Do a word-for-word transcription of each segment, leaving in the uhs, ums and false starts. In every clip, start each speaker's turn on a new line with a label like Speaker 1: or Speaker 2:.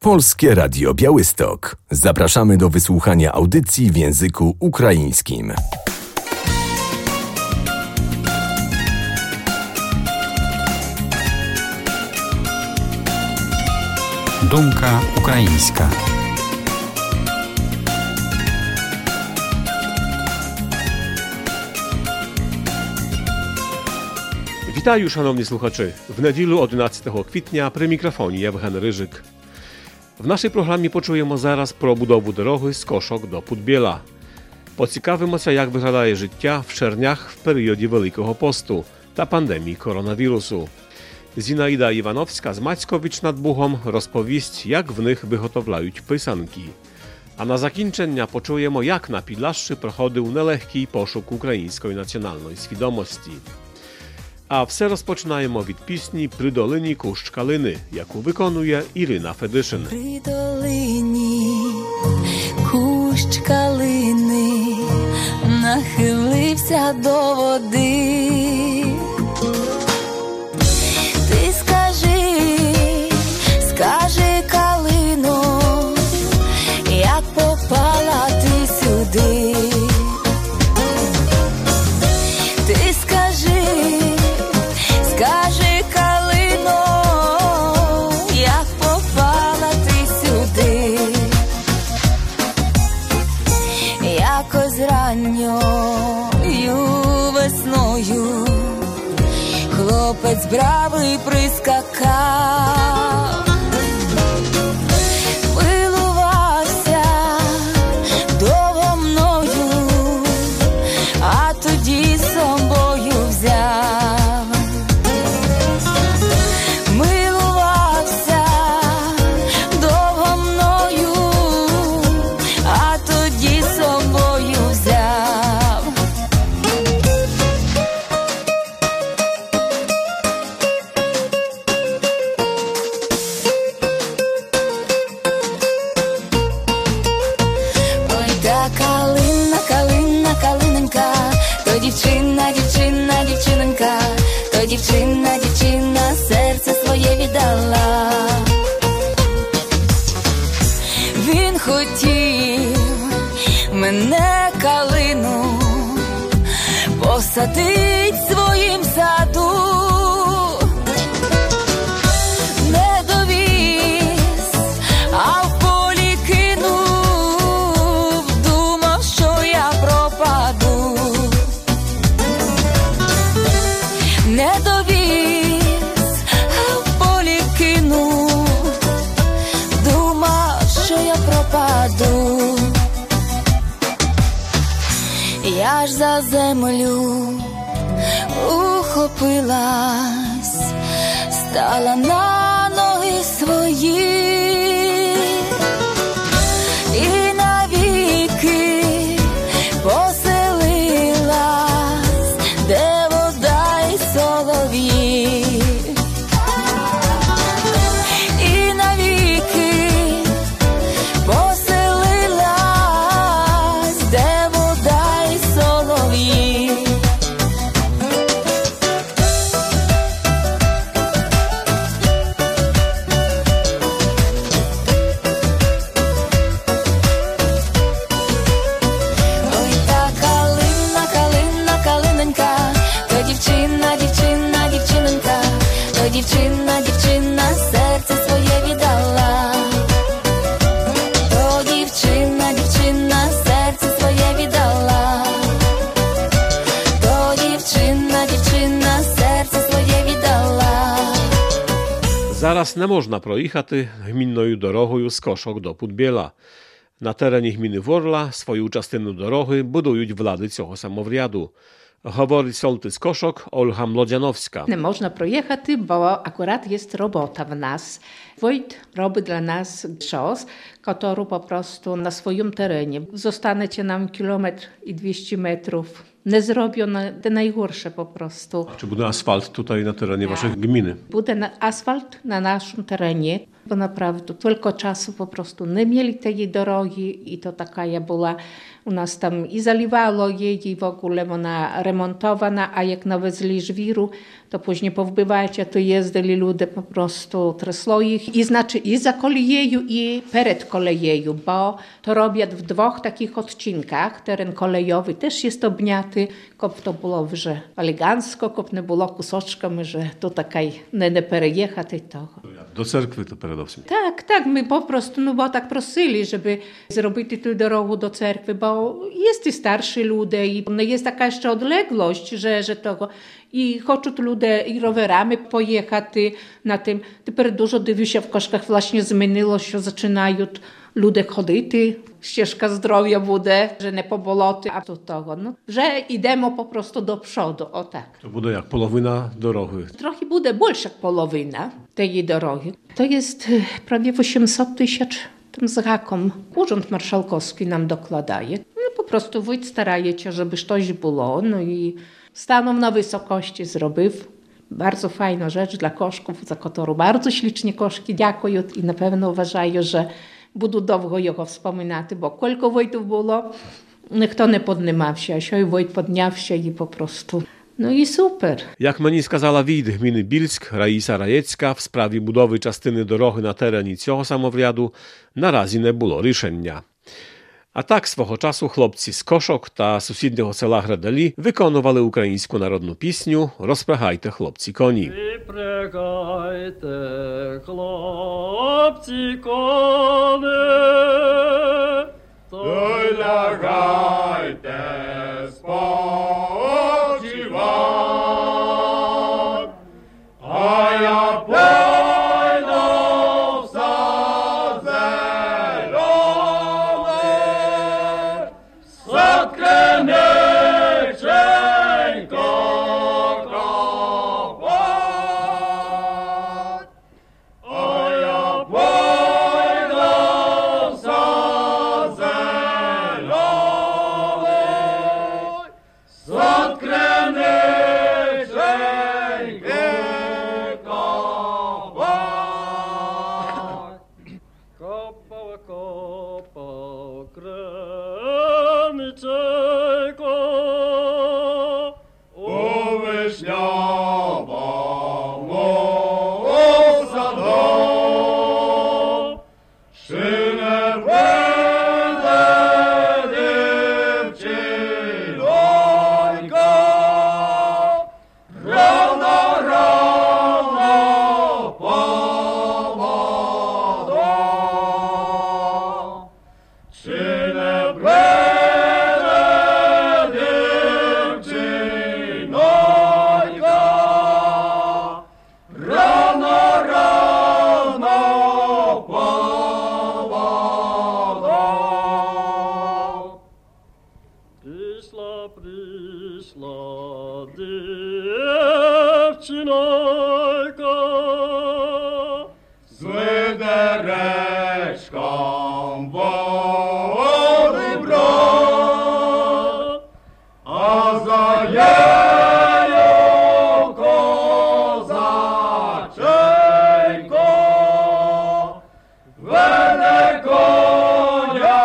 Speaker 1: Polskie Radio Białystok. Zapraszamy do wysłuchania audycji w języku ukraińskim.
Speaker 2: Думка українська.
Speaker 3: Вітаю, шановні слухачі! В неділю одинадцятого квітня при мікрофоні Євген Рижик. В нашій програмі почуємо зараз про будову дороги з Кошок до Пудбєла. Поцікавимося, як виглядає життя в Чернях в періоді Великого посту та пандемії коронавірусу. Зінаїда Івановська з Мацькович над Бугом розповість, як в них виготовляють писанки. А на закінчення почуємо, як на Підлашші проходив нелегкий пошук української національної свідомості. А все розпочинаємо від пісні «При долині кущ калини», яку виконує Ірина Федишин.
Speaker 4: При долині кущ калини нахилився до води. Ти скажи, скажи, калино, як попала ти сюди. Ти скажи, скажи, калино, як попала ти сюди. Якось ранньою весною хлопець бравий прискакав, милувався довго мною, а тоді з собою взяв. Милувався довго мною, а тоді з собою взяв. Ой, та калина, калина, калиненька, то дівчина, дівчина, дівчиненька, то дівчина, дівчина серце своє віддала. Він хотів мене, калину, посадить в своїм саду. Не довіз, а в полі кинув, думав, що я пропаду. Не довіз, а в полі кинув, думав, що я пропаду. Я ж за землю ухопилась, стала на ноги свої і навіки поселилась, де вода й солов'ї. І навіки поселилась, де вода й солов'ї. Ой, та калина, калина, калиненька, то дівчина, дівчина, дівчиненька, то дівчина, дівчина серце своє віддала. То дівчина, дівчина серце своє віддала. То дівчина, дівчина серце своє віддала.
Speaker 3: Зараз не можна проїхати гмінною дорогою з Кошок до Пудбєла. На терені гміни Ворла свою частину дороги будують влади цього самовряду. Говорить sołtys Koszok Olga Młodzianowska.
Speaker 5: Не можна проїхати, бо акурат є робота в нас. Войт робить для нас щось, яку по prostu на своєму терені. Zostanecie нам кілометр і двісті метрів. Не зроблено, це найгірше по prostu.
Speaker 3: Czy буде асфальт tutaj na terenie waszych gminy?
Speaker 5: Буде на- асфальт на нашому терені. Бо naprawdę tylko czasu po prostu nie mieli tej drogi i to taka була u nas tam i zaliwało jej i w ogóle ona remontowana, a jak nawezli żwiru, to później po wbywajcie to jeździli ludzie po prostu tresło ich i znaczy i za kolejeju i przed kolejeju, bo to robią w dwóch takich odcinkach. Teren kolejowy też jest obniaty, kop to było że elegancko, kop nie było kusoczkami, że to takaj nie, nie przejechać i to.
Speaker 3: Do cerkwy to передовсім.
Speaker 5: Tak, tak, my po prostu, no bo tak prosili, żeby zrobić tę drogę do cerkwy, bo jest i starsi ludzie i jest taka jeszcze odległość, że, że tego i chcą ludzie i rowerami pojechać na tym. Teraz dużo dywi się w Koszkach właśnie zmieniło się, zaczynają ludzie chodzić, ścieżka zdrowia буде, że nie po boloty, a do tego, no, że idziemy po prostu do przodu, o tak.
Speaker 3: To буде jak polowina dorogi.
Speaker 5: Trochę będzie больше jak polowina tej drogi. To jest prawie osiemset tysięcy tym z haką. Urząd Marszałkowski nam dokładaje. No po prostu wójt staraje się, żeby coś było, no i stanął na wysokości, zrobił. Bardzo fajna rzecz dla koszków, za którą bardzo ślicznie koszki dziękują i na pewno uważają, że będą długo jego wspominać, bo kilku wojtów było, kto nie podnimał się, a się wojt podniał się i po prostu. No i super.
Speaker 3: Jak mені сказала від гміни Більськ Раїса Раєцька, в справі будови частини дороги на терені цього самовряду наразі не було рішення. А так свого часу хлопці з Кошок та сусіднього села Градалі виконували українську народну пісню «Розпрягайте, хлопці, коні».
Speaker 6: Розпрягайте, хлопці, коні, то й лягайте спочивать, а я пойду в сад зелений, сад криниченько копать, а я пойду в сад зелений, сад криниченько копать. Копав, копав криниченько у вишнявому саду, чи не вийде дівчинонька, рано, рано по воду. Чи не прийде дівчинонька, рано, рано по воду. Прийшла, прийшла дівчинонька з ведеречком води брать, а за нею козаченько веде коня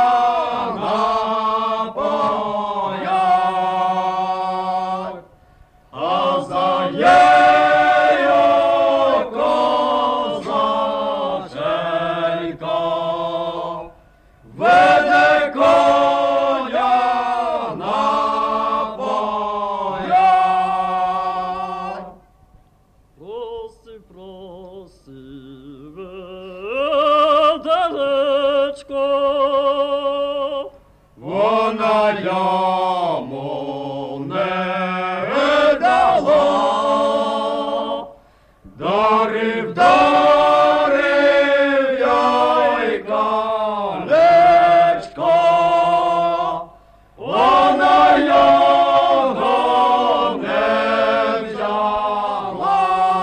Speaker 6: напоять, а за нею козаченько веде коня напоять. Просив, просив ведеречко, вона йому не дала. Дарив, дарив їй колечко, вона його не взяла.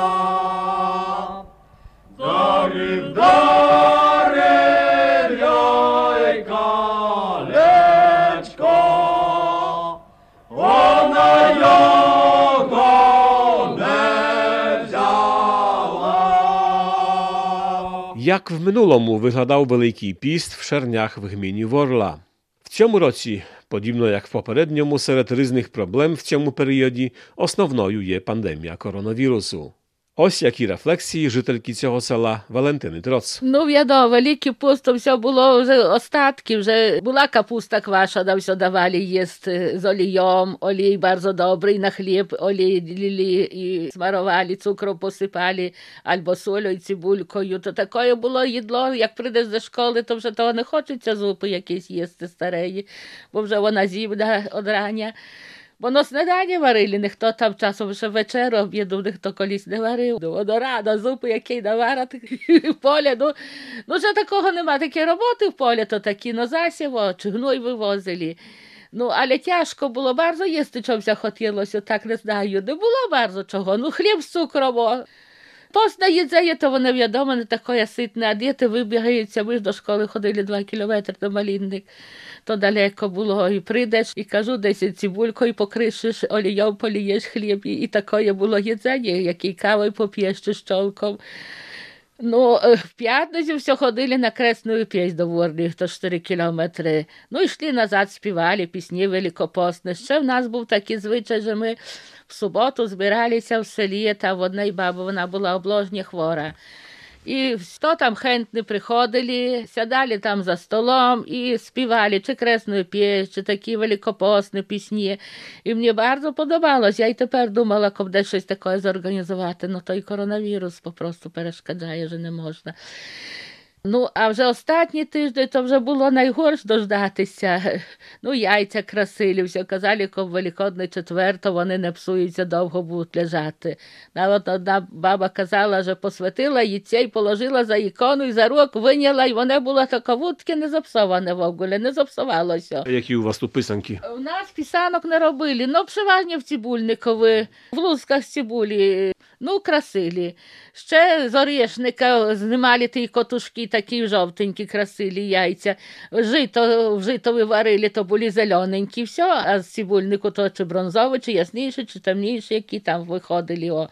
Speaker 6: Дарив, дарив їй колечко, вона його не взяла.
Speaker 3: Jak w minulому виглядав Великий піст в Шернях в гміні Ворла. В цьому році, подібно як в попередньому, серед різних проблем в цьому періоді основною є пандемія коронавірусу. Ось які рефлексії жительки цього села Валентини Троц.
Speaker 7: Ну, відомо, великий пуст, то все було вже остатки, вже була капуста квашена, все давали їсти з олієм, олій дуже добрий, на хліб олій лили і смарували, цукром посипали, або солью і цибулькою. То таке було їдло, як прийдеш до школи, то вже того не хочеться зупи якісь їсти старої, бо вже вона зімна од рання. Воно снедання варили, ніхто там часом ще вечеру, обіду, ніхто колись не варив. Воно рано, зупи, який наварити в полі. Ну, ну, вже такого нема, такі роботи в полі, то такі на засіво, чи гной вивозили. Ну, але тяжко було, bardzo їсти, чомусь хотілося, так не знаю. Не було bardzo чого, ну, хліб з цукром. Постне їдзення, то воно, відомо, не таке ситне, а діти вибігаються, ми ж до школи ходили два кілометри на Малинник. То далеко було, і прийдеш, і кажу, десь цибулькою покришиш, олієм полієш хліб, і, і таке було їдзення, який кавою поп'єш чи щолком. Ну, в п'ятницю все ходили на Кресну пісню до Ворні, то чотири кілометри. Ну, йшли назад, співали пісні великопостні. Ще в нас був такий звичай, що ми в суботу збиралися в селі, та в одній бабі вона була обложня хвора. І хто там хентні приходили, сядали там за столом і співали чи кресну пісню, чи такі великопостні пісні. І мені дуже подобалось. Я й тепер думала, коли десь щось таке зорганізувати, ну той коронавірус попросту перешкоджає, що не можна. Ну, а вже останній тиждень, то вже було найгорш дождатися. Ну, яйця красили, все казали, коли в Великодний четвер, то вони не псуються, довго будуть лежати. Навіть одна баба казала, що посвятила яйця і положила за ікону, і за рок виняла, і воно було таковутки не запсоване в огулі, не запсувалося.
Speaker 3: Які у вас тут писанки?
Speaker 7: У нас писанок не робили, ну, переважно в цибульникові, в лусках цибулі, ну, красили. Ще з орешника знімали ті котушки, такі жовтенькі, красили яйця. Жито, в житові варили, то були зелененькі, все, а з цибульнику то чи бронзові, чи ясніші, чи темніші, які там виходили. О.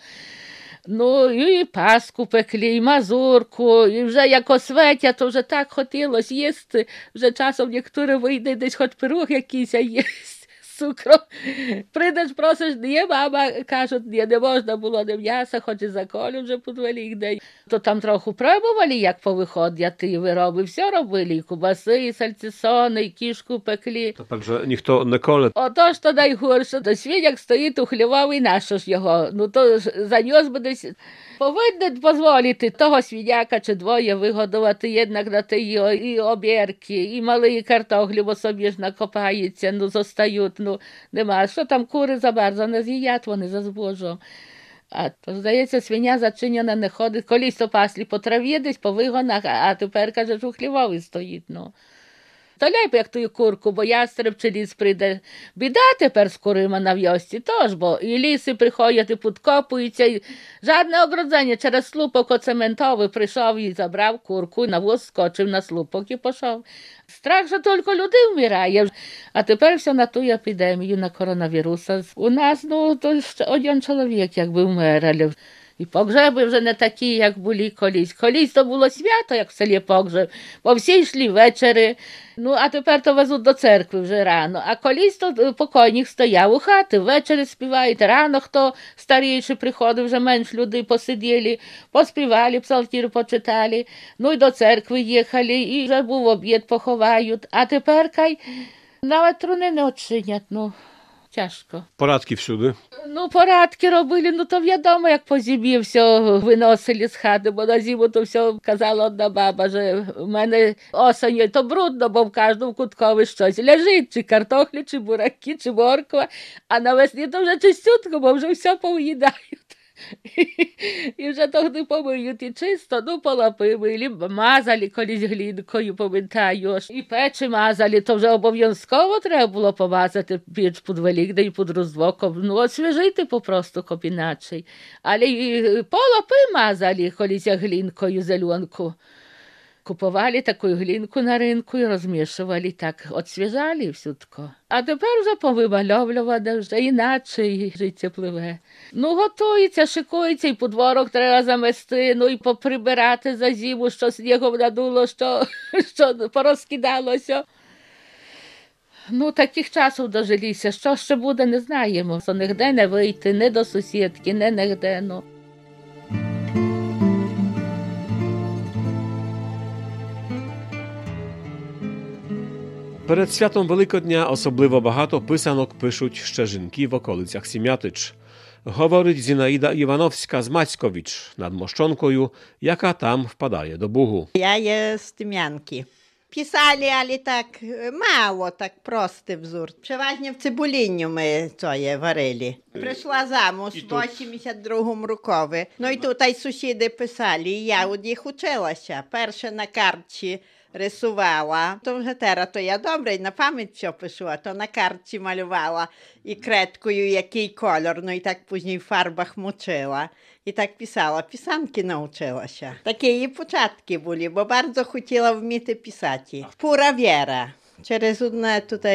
Speaker 7: Ну, і паску пекли, і мазурку, і вже як осветя, то вже так хотілося їсти. Вже часом niektóre вийде десь хоч пирух якийсь, а їсть. Цукром. Прийдеш, просиш, ні, мама, кажуть, ні, не можна було не м'яса, хоч і заколю вже під Великдень. То там трохи пробували, як повиходять ті вироби, все робили, і кубаси, і сальцисони, і кішку пекли.
Speaker 3: Тепер вже ніхто не коле.
Speaker 7: Отож то найгорше, то свиняк стоїть у хлівовий, нащо ж його, ну то занес би десь. Повинен дозволити того свиняка чи двоє вигодувати єднак на ті і обірки, і малі картоглі, бо собі ж накопаються, ну зостають, ну нема. Що там кури забарзо не з'їдять, вони за збожом. А то, здається, свиня зачинена не ходить. Колись то паслі по траві десь, по вигонах, а тепер, каже, у хлівовий стоїть, ну. То ляйп, як ту курку, бо ястреб чи ліс прийде. Біда тепер з курима на вьосці, тож, бо і ліси приходять, і підкопуються, і жадне огродження через слупок оцементовий прийшов і забрав курку, на воз скочив на слупок і пішов. Страх, що тільки людей вмирає. А тепер все на ту епідемію, на коронавіруса. У нас, ну, то один чоловік, якби вмер. І погреби вже не такі, як були колись. Колись то було свято, як в селі погреб, бо всі йшли ввечері, ну, а тепер то везуть до церкви вже рано. А колись то покойник стояв у хаті, ввечері співають, рано хто старіший приходив, вже менш людей посиділи, поспівали, псалтір почитали, ну, і до церкви їхали, і вже був обід, поховають. А тепер, кай, навіть труни не очинять, ну. Тяжко.
Speaker 3: Порадки всюди.
Speaker 7: Ну, порадки робили, ну то відомо, як по зимі все виносили з хати, бо на зиму то все казала одна баба, що в мене осінню то брудно, бо в кожному куткові щось лежить, чи картофлі, чи бураки, чи морква, а навесні то вже чистютко, бо вже все повиїдають. І вже тоді помиють і чисто, ну полапили, і мазали колись глінкою, пам'ятаю. І печі мазали, то вже обов'язково треба було помазати піч під Великдень, під Різдво, ну освіжити попросту, коб іначе. Але і полапи мазали колись глінкою зеленку. Купували таку глінку на ринку і розмішували, так освіжали всютко. А тепер вже повимальовлювали, вже іначе і життя пливе. Ну, готується, шикується, і подворок треба замести, ну, і поприбирати за зиму, що снігом надуло, що, що порозкидалося. Ну, таких часів дожилися. Що ще буде, не знаємо. Що нігде не вийти, не до сусідки, не нігде. Ну.
Speaker 3: Перед святом Великодня особливо багато писанок пишуть ще жінки в околицях Сім'ятич. Говорить Зінаїда Івановська з Мацькович над Мощонкою, яка там впадає до Бугу.
Speaker 8: Я є з Тим'янки. Писали, але так мало, так простий взор. Переважно в Цибулінню ми це є, варили. Прийшла замуж в вісімдесят другому рокові. Ну і тут й сусіди писали, і я від їх училася. Перше на картці рисувала. То вже тера, то я добре, на пам'ять все пишу, а то на картці малювала і кредкою, який кольор, ну і так пізніше в фарбах мочила. І так писала, писанки навчилася. Такі і початки були, бо дуже хотіла вміти писати. Пура Віра. Через одну тут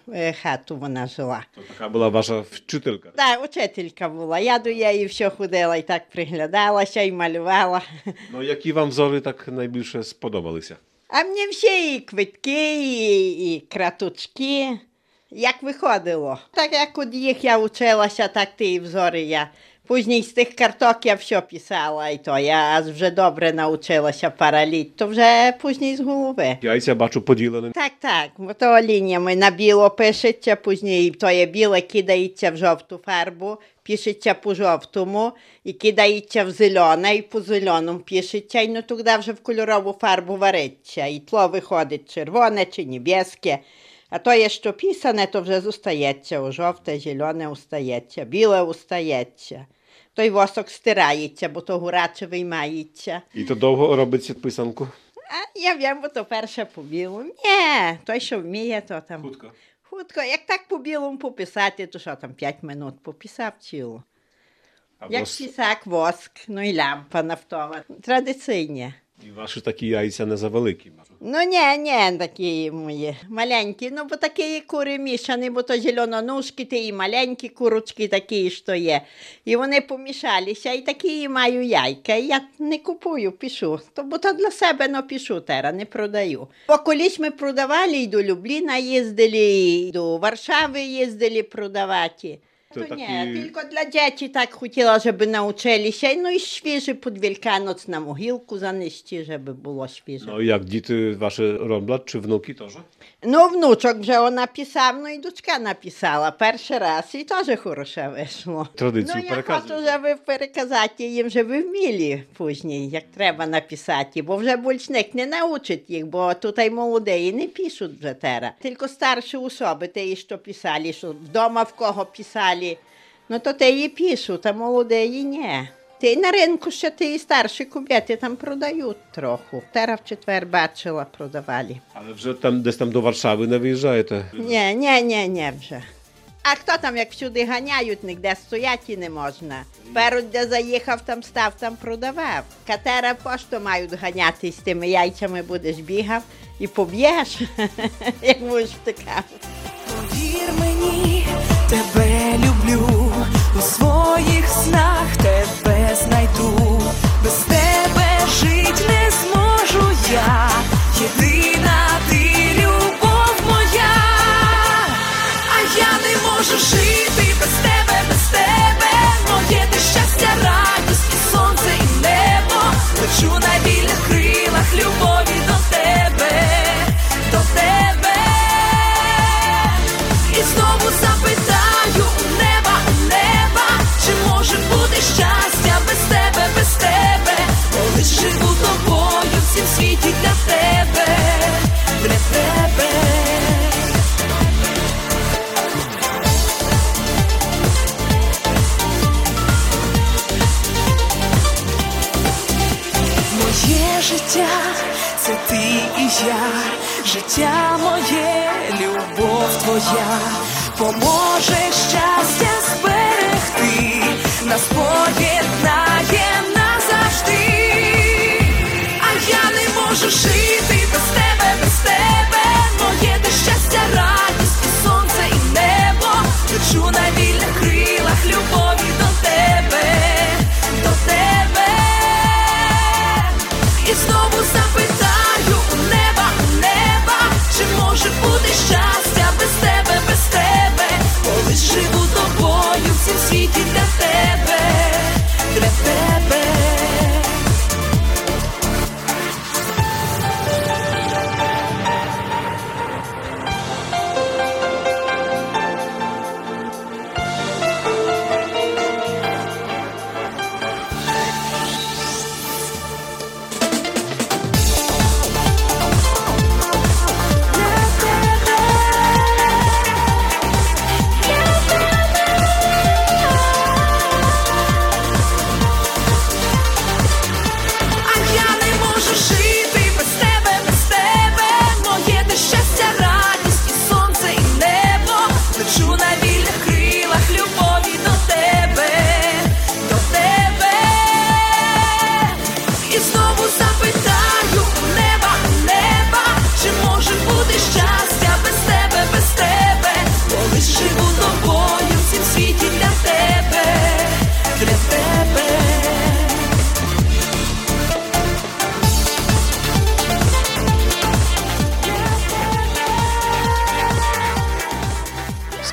Speaker 8: хату вона жила.
Speaker 3: To taka była wasza wczytelka.
Speaker 8: Так, учителька була. Я до її все ходила і так приглядалася, і малювала.
Speaker 3: No які вам wzory tak najbliższe spodobалися?
Speaker 8: А мені всі і квитки, і, і краточки, як виходило. Так як від їх я вчилася, так ті взори я. Пізніше з тих карток я все писала, і то я вже добре навчилася параліт, то вже пізніше з голови.
Speaker 3: Яйця бачу поділені.
Speaker 8: Так, так, бо то лініями на біло пишеться, пізніше то є біле, кидається в жовту фарбу, пишеться по жовтому, і кидається в зелене, і по зеленому пишеться, і ну тоді вже в кольорову фарбу вариться, і тло виходить червоне чи небеске. А то є, що писане, то вже зостається, у жовте, зелене устається, біле устається. Той восок стирається, бо то гураче виймається.
Speaker 3: І то довго робиться писанку?
Speaker 8: А я wiem, бо то перше по білому. Ні, той, що вміє, то там...
Speaker 3: Хутко.
Speaker 8: Хутко. Як так по білому пописати, то що там, п'ять минут пописав ціло.
Speaker 3: А
Speaker 8: Як
Speaker 3: was,
Speaker 8: писак, воск, ну і лампа нафтова. Традиційні.
Speaker 3: і ваші такі яйця не завеликі.
Speaker 8: Ну, ні, ні, такі мої маленькі, ну, бо такі кури мішані, бо то зеленоножки, ті і маленькі курочки такі, що є. І вони помішалися, і такі маю яйка. І я не купую, пишу, то, бо то для себе не пишу тера, не продаю. Бо колись ми продавали, і до Любліна їздили, і до Варшави їздили продавати.
Speaker 3: To
Speaker 8: To
Speaker 3: taki...
Speaker 8: nie, tylko dla dzieci tak chciała, żeby nauczyli się, no i świeży pod Wielkanoc na mogilku zanieść, żeby było świeże.
Speaker 3: No i jak dzieci wasze robią, czy wnuki też?
Speaker 8: No wnuczek вже napisał, no i дочка napisała pierwszy raz i też хороше wyszło.
Speaker 3: Tradycję
Speaker 8: No ja
Speaker 3: переказують.
Speaker 8: хочу, żeby переказати їм, żeby вміли później, jak треба написати, бо вже більш ніхто не научить їх, бо tutaj молоді не пишуть вже тера. Тільки старші особи, ті, що писали, що вдома в кого писали, ну то ті і пишуть, а молоді ні. Ті на ринку ще ті старші кобєти там продають трохи. Тера в четвер бачила, продавали.
Speaker 3: Ale że tam, gdzieś tam do Warszawy nie wyjeżdżaєте?
Speaker 8: Ні, ні, ні, ні вже. А хто там, як всюди ганяють, ніде стояти не можна. Перед, де заїхав, там став, там продавав. Катера пошто мають ганяти з тими яйцями, будеш бігав і поб'єш, як будеш втикав.
Speaker 9: Повір мені, тебе люблю, у своїх снах тебе знайду. Без тебе жить не зможу я, єдина ти любов моя. А я не можу жити без тебе, без тебе. Моє ти щастя, радість, і сонце, і небо. Лечу на вільних крилах любові до тебе, до тебе. І знову запитаю у неба, у неба, чи може бути щастя без тебе, без тебе, коли живу тобою в цім світі для тебе, для тебе. Моє життя – це ти і я, життя моє, любов твоя, поможе щастя зберегти, нас поєднає назавжди. А я не можу жити без тебе, без тебе, моє ти щастя, радість, і сонце, і небо. Лечу на вільних крилах любові до тебе, до тебе. І знову запитаю у неба, у неба, чи може бути щастя без тебе.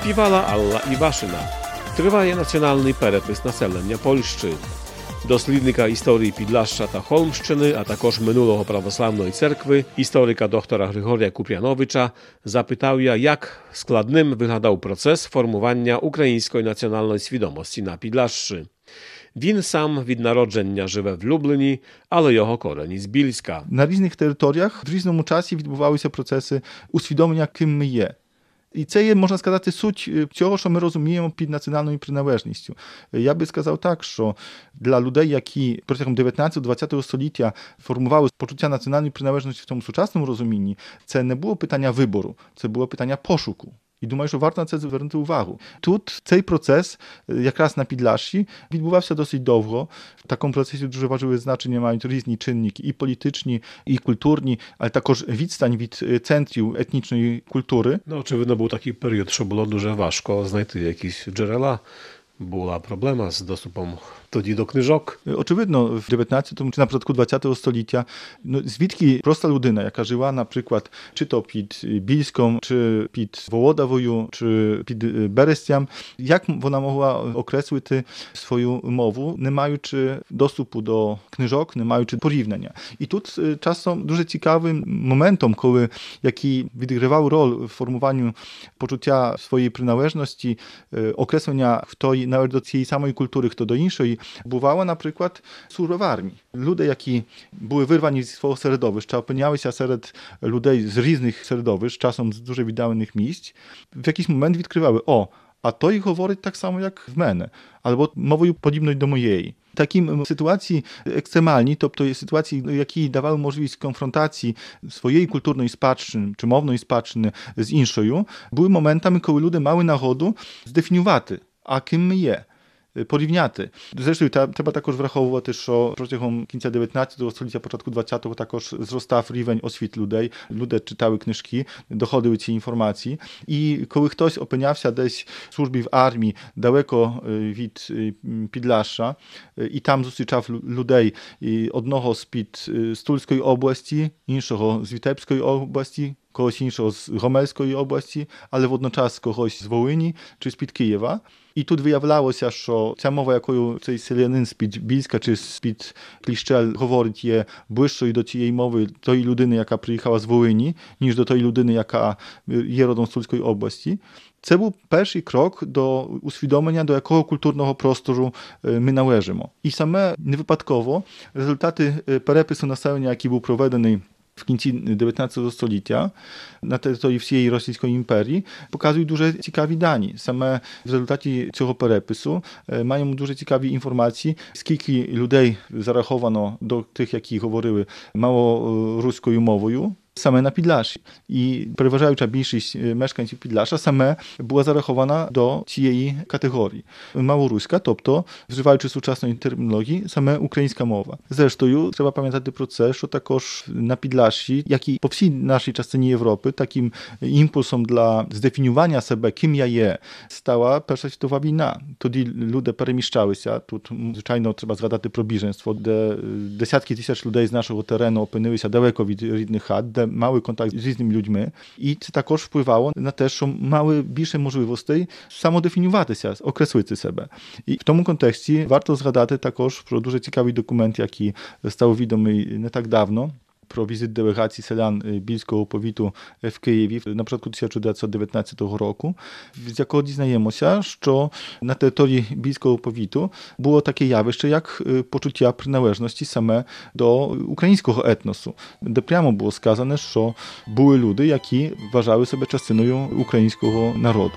Speaker 3: Співала Алла Івашина. Триває національний перепис населення Польщі. Дослідника історії Підляшша та Холмщини, а також минулого православної церкви, історика доктора Григорія Куп'яновича, запитав я, як складним виглядав процес формування української національної свідомості на Підляшші. Він сам від народження живе в Люблині, але його корені з Більська.
Speaker 10: На різних територіях в різному часі відбувалися процеси усвідомлення, ким ми є. І це є, можна сказати, суть цього, що ми розуміємо під національною приналежністю. Я би сказав так, що для людей, які протягом дев'ятнадцятого-двадцятого століття формували почуття національної приналежності в тому сучасному розумінні, це не було питання вибору, це було питання пошуку. І думаю, що варто на це звернути увагу. Тут цей процес, якраз на Підляшші, відбувався досить довго. В такому процесі дуже важливе значення мають різні чинники, і політичні, і культурні, але також відстань від центрів етнічної культури.
Speaker 3: Ну, очевидно, був такий період, що було дуже важко знайти якісь джерела. Була проблема з доступом тоді до книжок.
Speaker 10: Очевидно, в дев'ятнадцятому чи на початку двадцятого століття, ну, звідки проста людина, яка жила, наприклад, чи то під Більськом, чи під Володавою, чи під Берестям, як вона могла окреслити свою мову, не маючи доступу до книжок, не маючи порівняння. І тут часом дуже цікавим моментом, коли, який відігравав роль в формуванню почуття своєї приналежності, окреслення, хто навіть до цієї самої культури, хто до іншої, бувало, наприклад, служба в армії. Люди, які були вирвані зі свого середовища, опинялися серед людей з різних середовищ, часом з дуже віддалених місць, в якийсь момент відкривали: о, а той говорить так само, як в мене, або мовою подібною до моєї. Такі ситуації екстремальні, тобто ситуації, які давали можливість конфронтації своєї культурної спадщини чи мовної спадщини з іншою, були моментами, коли люди мали нагоду здефінювати, а ким ми є, порівняти. Зрештою, треба також враховувати, що протягом кінця дев'ятнадцятого століття, початку двадцятого також зростав рівень освіт людей. Люди читали книжки, доходили ці інформації. І коли хтось опинявся десь в службі в армії, далеко від Підляшша, і там зустрічав людей одного з-під Стульської області, іншого з Вітебської області, когось іншого з Гомельської області, але водночас когось з Волині чи з-під Києва. І тут виявлялося, що ця мова, якою цей селянин з-під Більська чи з-під Кліщел говорить, є ближчою до тієї мови тої людини, яка приїхала з Волині, ніж до тої людини, яка є родом з Тульської області. Це був перший крок до усвідомлення, до якого культурного простору ми належимо. І саме не випадково результати перепису населення, який був проведений в кінці дев'ятнадцятого століття на території всієї Російської імперії, показують дуже цікаві дані. Саме в результаті цього перепису маємо дуже цікаві інформації, скільки людей зараховано до тих, які говорили малоруською мовою, саме на Підляшші. І переважаюча більшість мешканців Підляшша саме була зарахована до цієї категорії. Малоруська, тобто, вживаючи сучасної термінології, саме українська мова. Зрештою, треба пам'ятати про це, що також на Підляшші, як і по всій нашій частині Європи, таким імпульсом для здефінювання себе, ким я є, стала Перша світова війна. Тоді люди переміщалися. Тут, звичайно, треба згадати про біженство, де десятки тисяч людей з нашого терену опинилися далеко від рідних хат, де мали контакт з різними людьми. І це також впливало на те, що мали більше можливостей самодефінюватися, окреслити себе. І в тому контексті варто згадати також про дуже цікавий документ, який став відомий не так давно, про візит делегації селян Більського повіту в Києві на початку тисяча дев'ятсот дев'ятнадцятого року, з якого дізнаємося, що на території Більського повіту було таке явище, як почуття приналежності саме до українського етносу, де прямо було сказано, що були люди, які вважали себе частиною українського народу.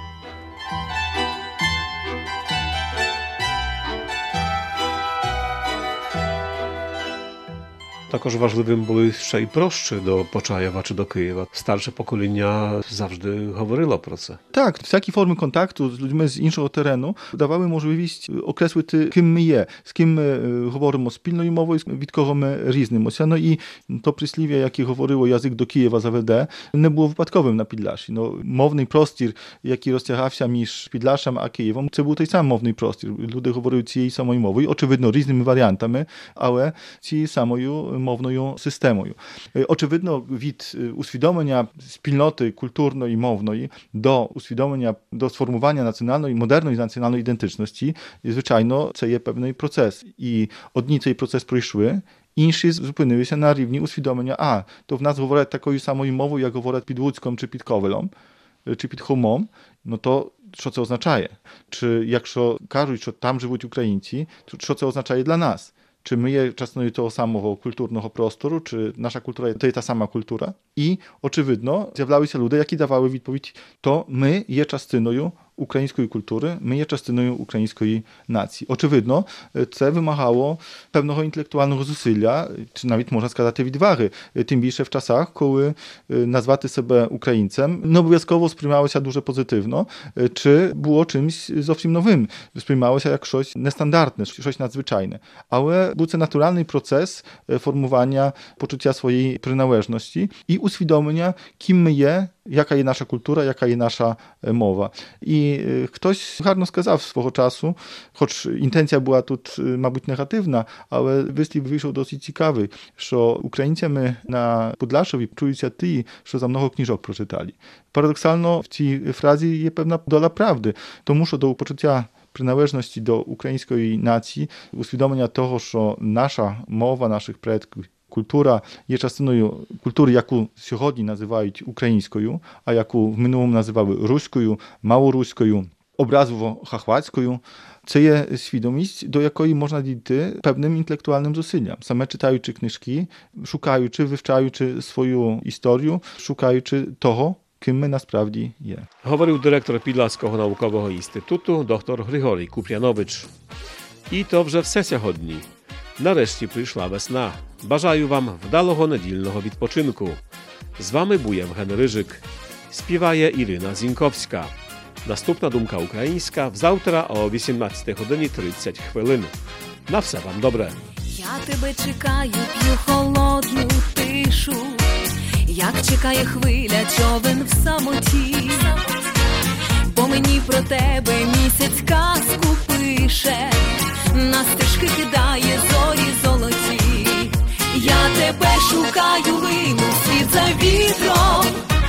Speaker 3: Також важливим були ще й прощі до Почаєва чи до Києва. Старше покоління завжди говорило про це.
Speaker 10: Так, всякі форми контакту з людьми з іншого терену давали можливість окреслити, ким ми є, з ким ми говоримо спільною мовою, від кого ми різнимося. Ну і то прислів'я, яке говорило «язик до Києва заведе», не було випадковим на Підляшші. Ну, мовний простір, який розтягався між Підляшшем а Києвом, це був той самий мовний простір. Люди говорили цією самою мовою, очевидно, різними варіантами, але цією самою мовною системою. Очевидно, від усвідомлення спільноти культурної і мовної до усвідомлення, до сформування національної, модерної національної ідентичності, звичайно, це є певний процес. І одні цей процес пройшли, інші зупинилися на рівні усвідомлення, а, то в нас говорять такою самою мовою, як говорять під Луцьком, чи під Ковелом, чи під Хомом, no to що це означає? Чи якщо кажуть, що там живуть українці, то що це означає для нас? Чи ми є частиною того самого культурного простору, чи наша культура to jest ta sama kultura? I очевидно, з'являлися люди, які давали відповідь, то ми є частиною української культури, ми є частиною української нації. Очевидно, це вимагало певного інтелектуального зусилля, чи навіть можна сказати відваги. Тим більше в часах, коли назвати себе українцем не обов'язково сприймалося дуже позитивно, чи було чимось зовсім новим. Сприймалося як щось нестандартне, щось надзвичайне. Але був це натуральний процес формування почуття своєї приналежності і усвідомлення, ким ми є, jaka jest nasza kultura, jaka jest nasza mowa. I ktoś гарно сказав свого часу, хоч інтенція була тут, мабуть, негативна, але вислів вийшов досить цікавий, що українцями на Подляшові чуються ті, що за много книжок прочитали. Парадоксально в цій фразі є певна доля правди, тому що до почуття приналежності до української нації, усвідомлення того, що наша мова наших предків, культура є частиною культури, яку сьогодні називають українською, а яку в минулому називали руською, малоруською, образово хахвацькою. Це є свідомість, до якої можна дійти певним інтелектуальним зусиллям. Саме читаючи книжки, шукаючи, вивчаючи свою історію, шукаючи того, ким ми насправді є.
Speaker 3: Говорив директор Підласького наукового інституту доктор Григорій Куп'янович. І то вже все сьогодні. Нарешті прийшла весна. Бажаю вам вдалого недільного відпочинку. З вами був Євген Рижик. Співає Ірина Зінковська. Наступна думка українська завтра о вісімнадцята година тридцять хвилин. На все вам добре.
Speaker 9: Я тебе чекаю, п'ю холодну тишу, як чекає хвиля човен в самоті. Бо мені про тебе місяць казку пише, на стежки кидає зорі золоті. Я тебе шукаю, лину світ за вітром,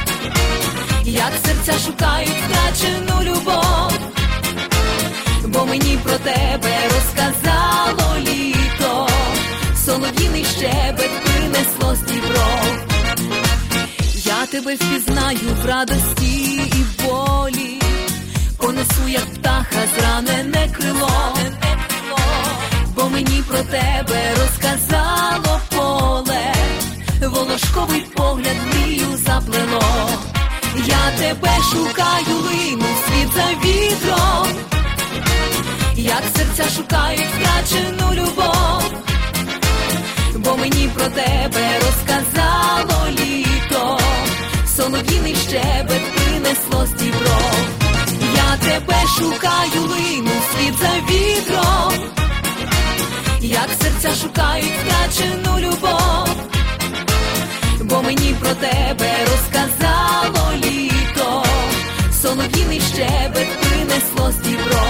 Speaker 9: як серця шукають втрачену любов. Бо мені про тебе розказало літо, солов'їний щебет принесло з Дніпро. Я тебе впізнаю в радості і в болі, понесу, як птаха зранене крило. Бо мені про тебе розказало поле, волошковий погляд мрію заплело. Я тебе шукаю, лину світ за вітром, як серця шукають втрачену любов. Бо мені про тебе розказало літо, солов'їний щебет принесло з Дніпро. Я тебе шукаю, лину світ за вітром, як серця шукають втрачену любов. Бо мені про тебе розказало літо, солов'їний щебет принесло з Дніпро.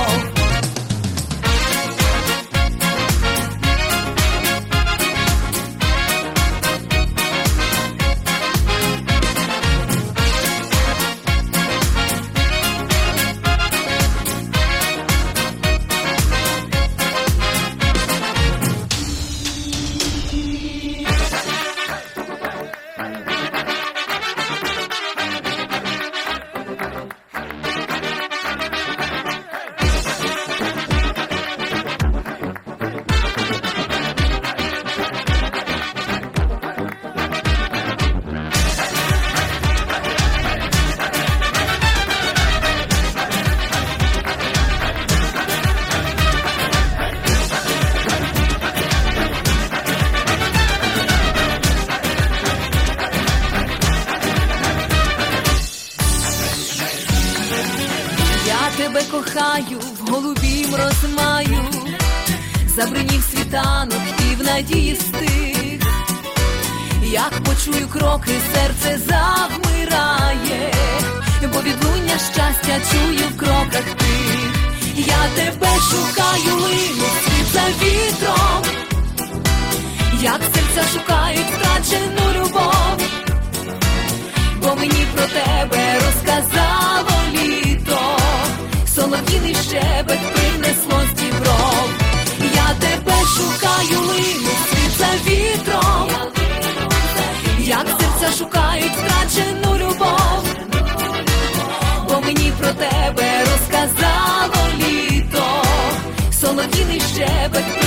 Speaker 9: Кохаю в голубім розмаю, забринів світанок і в надії стих. Як почую кроки, серце завмирає, бо відлуння щастя чую в кроках тих. Я тебе шукаю, лину світ за вітром, як серця шукають втрачену любов, бо мені про тебе розказало літо, солов'їний щебет принесло з дібров. Я тебе шукаю, лину вслід за вітром, як серця шукають втрачену любов, бо мені про тебе розказало літо, солов'їний щебет